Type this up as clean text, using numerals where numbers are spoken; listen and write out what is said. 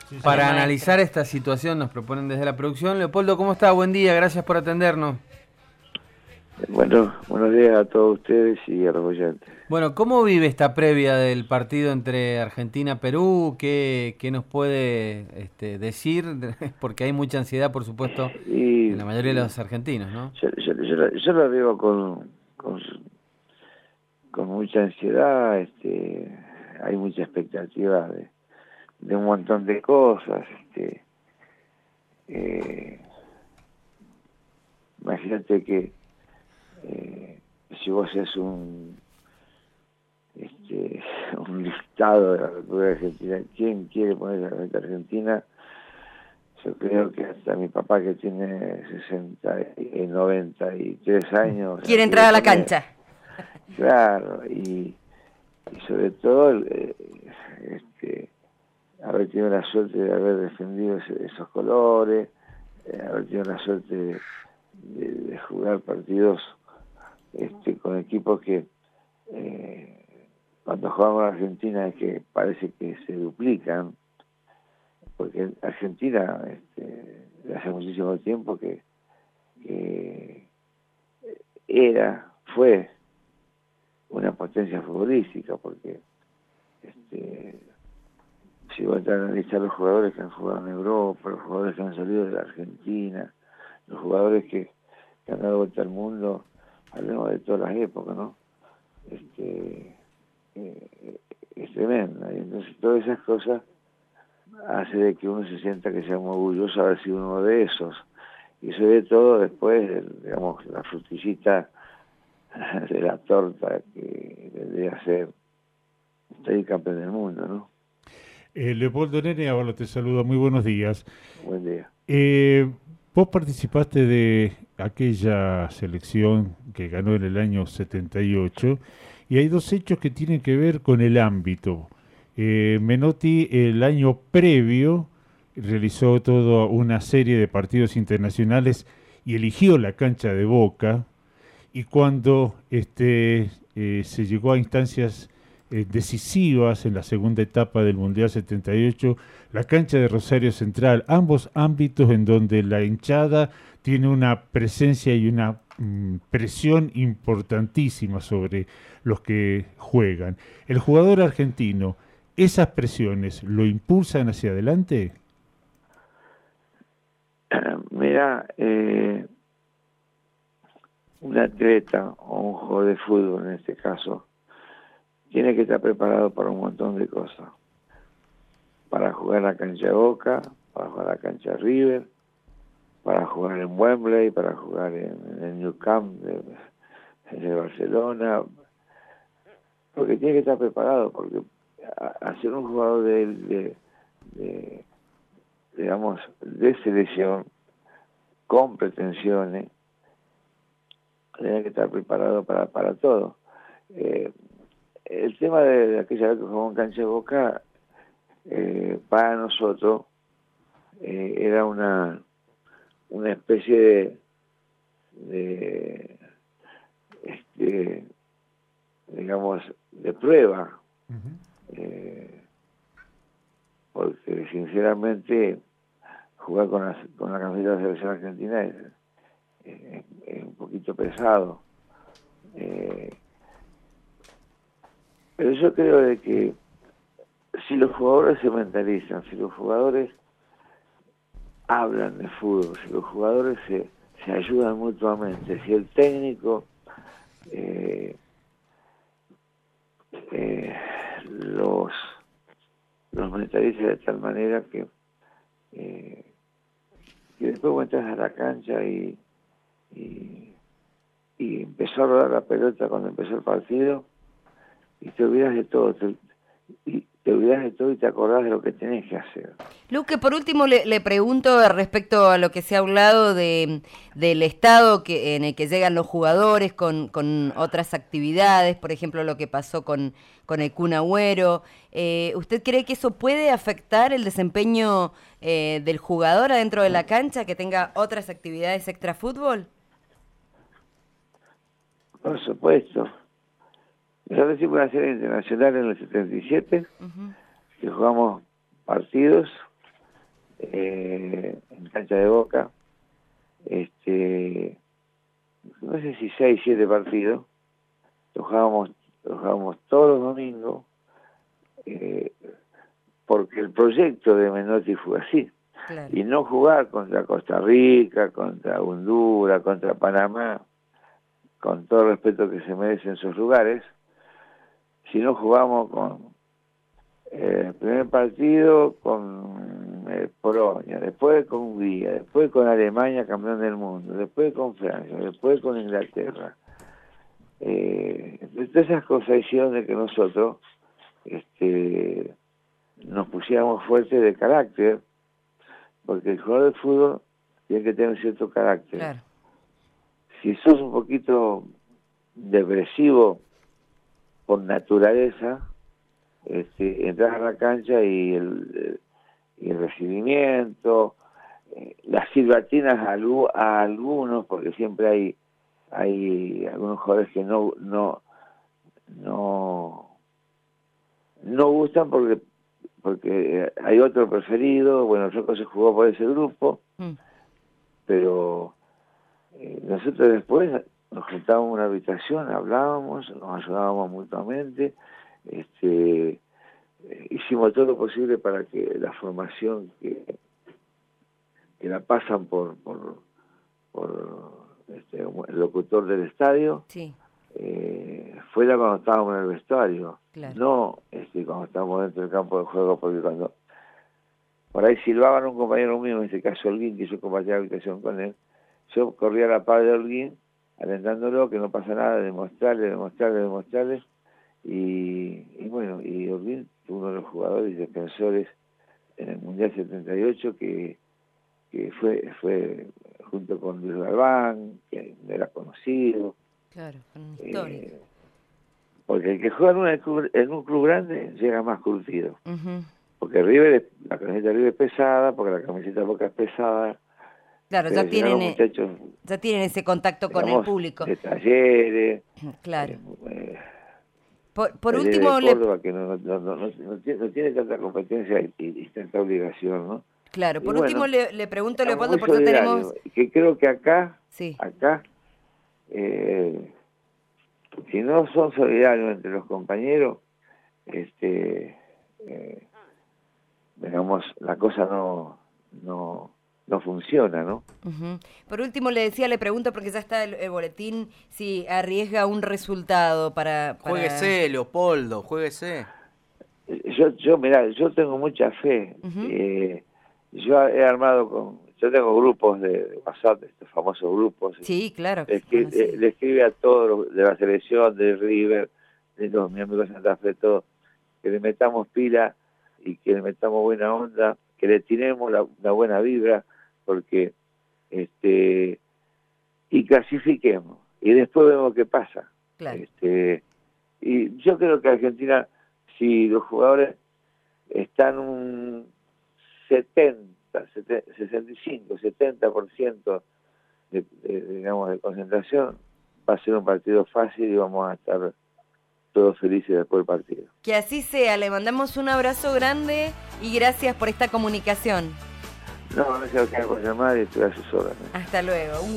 Sí, para señor. analizar esta situación. Nos proponen desde la producción. Leopoldo, ¿cómo está? Buen día, gracias por atendernos. Bueno, buenos días a todos ustedes y a los oyentes. Bueno, ¿cómo vive esta previa del partido entre Argentina-Perú? ¿Qué nos puede decir? Porque hay mucha ansiedad, por supuesto, Y en la mayoría de los argentinos, ¿no? yo lo vivo con mucha ansiedad, hay mucha expectativa de un montón de cosas. Eh, Imagínate que si vos haces un listado de la República Argentina, ¿quién quiere poner la República Argentina? Yo creo que hasta mi papá, que tiene 93 años, la Quiere quiere entrar a la poner. cancha. Claro, y sobre todo haber tenido la suerte de haber defendido esos colores, haber tenido la suerte de jugar partidos con equipos que cuando jugamos en Argentina es que parece que se duplican, porque Argentina hace muchísimo tiempo que fue una potencia futbolística, porque si vos a analizar los jugadores que han jugado en Europa, los jugadores que han salido de la Argentina, los jugadores que han dado vuelta al mundo, hablemos de todas las épocas, ¿no? Es tremenda, y entonces todas esas cosas hace de que uno se sienta que sea muy orgulloso de haber sido uno de esos, y sobre todo después, digamos, la frutillita de la torta que vendría a ser estoy campeón del mundo, ¿no? Leopoldo Nene, ahora te saluda, muy buenos días. Buen día. Eh, Vos participaste de aquella selección que ganó en el año 78 y hay dos hechos que tienen que ver con el ámbito. Menotti el año previo realizó toda una serie de partidos internacionales y eligió la cancha de Boca, y cuando se llegó a instancias decisivas en la segunda etapa del Mundial 78, la cancha de Rosario Central, ambos ámbitos en donde la hinchada tiene una presencia y una presión importantísima sobre los que juegan. El jugador argentino, ¿esas presiones lo impulsan hacia adelante? Mira, un atleta o un jugador de fútbol en este caso tiene que estar preparado para un montón de cosas, para jugar en la cancha de Boca, para jugar en la cancha de River, para jugar en Wembley, para jugar en el New Camp de Barcelona, porque tiene que estar preparado, porque hacer un jugador digamos, de selección con pretensiones, tiene que estar preparado para todo. El tema de aquella vez que jugamos en cancha de Boca, para nosotros era una especie digamos, de prueba, porque sinceramente jugar con la camiseta de la selección argentina es un poquito pesado. Pero yo creo de que si los jugadores se mentalizan, si los jugadores hablan de fútbol, si los jugadores se ayudan mutuamente, si el técnico los mentaliza de tal manera que después vos entras a la cancha y empezó a rodar la pelota cuando empezó el partido y te olvidas de todo, te olvidas de todo y te acordás de lo que tenés que hacer. Luque, por último le pregunto respecto a lo que se ha hablado del estado en el que llegan los jugadores con otras actividades, por ejemplo lo que pasó con el Kun Agüero. ¿Usted cree que eso puede afectar el desempeño del jugador adentro de la cancha, que tenga otras actividades extra fútbol? Por supuesto. Nosotros hicimos una serie internacional en el 77, que jugamos partidos en cancha de Boca, no sé si 6, 7 partidos, lo jugábamos todos los domingos, porque el proyecto de Menotti fue así. Claro. Y no jugar contra Costa Rica, contra Honduras, contra Panamá, con todo el respeto que se merecen esos lugares, sino jugamos con el primer partido con Polonia, después con Hungría, después con Alemania, campeón del mundo, después con Francia, después con Inglaterra. Todas esas cosas hicieron de que nosotros nos pusiéramos fuertes de carácter, porque el jugador de fútbol tiene que tener cierto carácter. Claro. Si sos un poquito depresivo por naturaleza, entras a la cancha y el recibimiento, las silbatinas a algunos, porque siempre hay algunos jugadores que no gustan porque hay otro preferido. Bueno, Rocco se jugó por ese grupo, pero nosotros después nos juntábamos en una habitación, hablábamos, nos ayudábamos mutuamente, hicimos todo lo posible para que la formación que la pasan por el locutor del estadio, sí, fuera cuando estábamos en el vestuario, claro. no cuando estábamos dentro del campo de juego, porque cuando por ahí silbaban un compañero mío, en este caso Holguín, que yo compartía la habitación con él, yo corría a la par de Holguín, alentándolo, que no pasa nada, demostrarle, y bueno, y Holguín fue uno de los jugadores y defensores en el Mundial 78, que fue junto con Luis Galván, que era conocido. Claro, con historia. Porque el que juega en un club grande llega más curtido. Uh-huh. Porque la camiseta de River es pesada, porque la camiseta de Boca es pesada. Claro, ya tienen ese contacto con el público. De Talleres. Claro. Por último, Córdoba, que no tiene tanta competencia y tanta obligación, ¿no? Claro, por último le pregunto, Leopoldo, porque tenemos... Que creo que acá, sí, si no son solidarios entre los compañeros, digamos, la cosa no funciona, ¿no? Uh-huh. Por último le pregunto, porque ya está el boletín, si arriesga un resultado para... Juéguese, Leopoldo, juéguese. Yo tengo mucha fe. Uh-huh. Yo he armado yo tengo grupos de WhatsApp, estos famosos grupos. Sí, claro. Le escribe a todos de la selección, de River, de los miembros de Santa Fe, todos, que le metamos pila y que le metamos buena onda, que le tiremos la buena vibra, porque y clasifiquemos, y después vemos qué pasa. Claro. Y yo creo que Argentina, si los jugadores están un 65, 70% de concentración, va a ser un partido fácil y vamos a estar todos felices después del partido. Que así sea, le mandamos un abrazo grande y gracias por esta comunicación. No se lo queda por llamar y estoy a sus órdenes. Hasta luego.